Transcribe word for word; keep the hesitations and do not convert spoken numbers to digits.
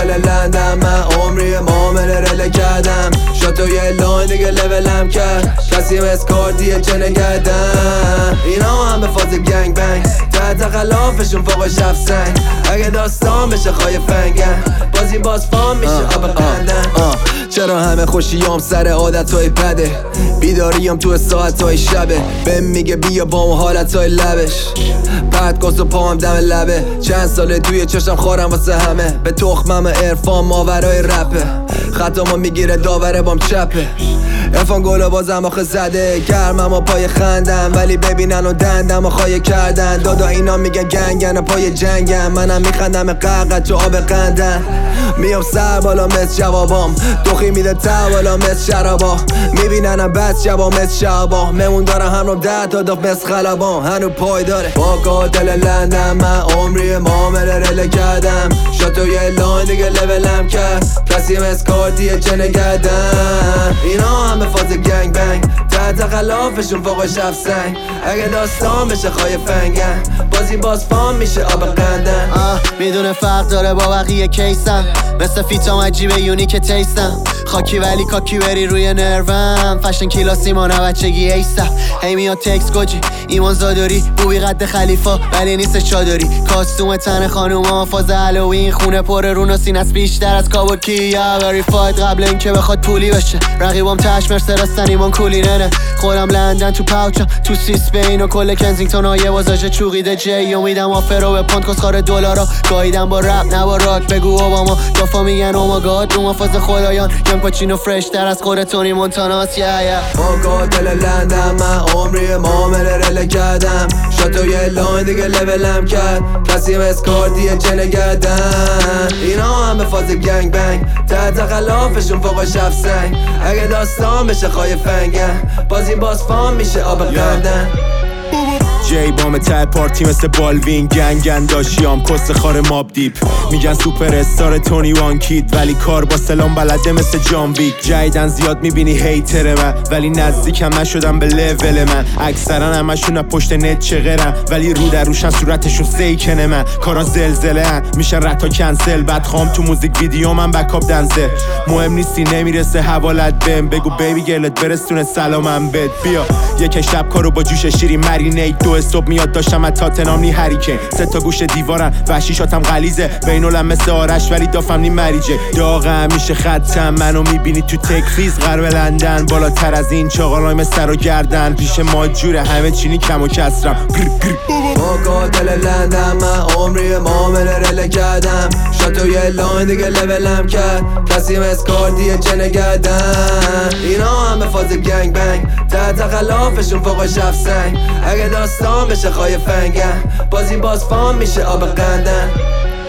دل لندن من عمری معامله رله کردم شاتو یه لاین دیگه لولم کرد کسی اسکارتیه چه نگردم اینا همه فاز گنگ بنگ تحت غلافشون فوق شف سنگ اگه داستان بشه خواهی فنگن بازی باز فام میشه آب قندن چرا همه خوشیام سر عادتهای بده بیداریم تو ساعتهای شبه بهم میگه بیا با اون حالتهای لبش پرد کس و پاهم دم لبه چند ساله توی چشم خورم واسه همه به تخمم عرفان ماورای رپه خطامو میگیره داوره بام چپه ارفان گلو بازم آخه زده گرمم و پای خندم ولی ببینن و دندم و خواهی کردن دادا اینا میگن گنگن و پای جنگم منم میخندم قرقت تو آب قندن میام سر بالا مثل جوابام دوخی میده تا بالا مثل شرابا میبیننم بس شبا مثل شعبا ممون دارم هم رو ده تا داف مثل خلبان هنو پای داره با دل لندن من عمری معامله رله کردم شاتو یه لاین دیگه لولم کرد کسی اسکارتیه چه نگردم اینا همه فاز گنگ بنگ تحت غلافشون فوق شف سنگ اگه داستان بشه خواهی فنگن بازی باز فام میشه آب قندن میدونه فرق داره با بقیه کیسم مثل فیتام عجیبه یونیک تیستم خاکی ولی کاکی بری روی نروم فشن کلاسی مانه بچگی ایسا هی میاد تکس گوجی ایمان زاداری بوبی قد خلیفا ولی نیست چادری کاستوم تن خانوما فاز هالوین خونه پر رون و سینس بیشتر از کابوکی یا وریفاید قبل اینکه بخواد پولی بشه رقیبام تش مرسدس ایمان کولی ننه خودم لندن تو پاوچم تو سیس بین و کل کنزینگتون ها یه وازاج چوقیده جی امیدم آفرو به پوند کسخار دلارا گاییدم با رپ نه با راک بگو اوباما دافا میگن اوماگاد رو مفاز خدایان یم پاچینو فرش در از خود تونی مونتاناس یا یا با دل لندن من عمری معامله رله کردم شاتو یه لاین دیگه لولم کرد کسی اسکارتیه چه نگردم اینا همه فاز گنگ بنگ تحت غلافشون فوق شف سنگ اگه داستان بشه خواهی فنگن بازی باز فام میشه آب قندن جی بام ته پارتی مثل بالوین گنگن داشیام کس خار ماب دیپ میگن سوپر استار تونی وان کید ولی کار با سلام بلده مثل جان ویک جایدن زیاد میبینی هیتر من ولی نزدیکم نشدم به لول من اکثرا همشون از پشت نت چغرن ولی رو در روشن صورتشون سیکنه من کارا زلزله ان میشن رتا کنسل بعد خام تو موزیک ویدیو من بکاپ دنسل مهم نیستی نمیرسه حوالت بهم بگو بیبی گلت برسونه سلامم بد بیا یک شب کارو با جوش شیرین مرینیت دو صبح میاد داشتم از تاتنام نی هریکن سه تا گوش دیوارن وحشی شاتم غلیظه بینالم مثل آرش ولی دافم نی مریجه داغم میشه خطم منو میبینی تو تکفیز غرب لندن بالاتر از این چاقالای مثل سر و گردن پیش ما جوره همه چینی کم و کسرم با دل لندن من عمری معامله رله کردم شاتو یه لاین دیگه لولم کرد کسی اسکارتیه چه نگردم اینا همه فاز گنگ بنگ تحت غلافشون فوق شف سنگ اگه داستان بشه خواهی فنگن بازی باز فام میشه آب قندن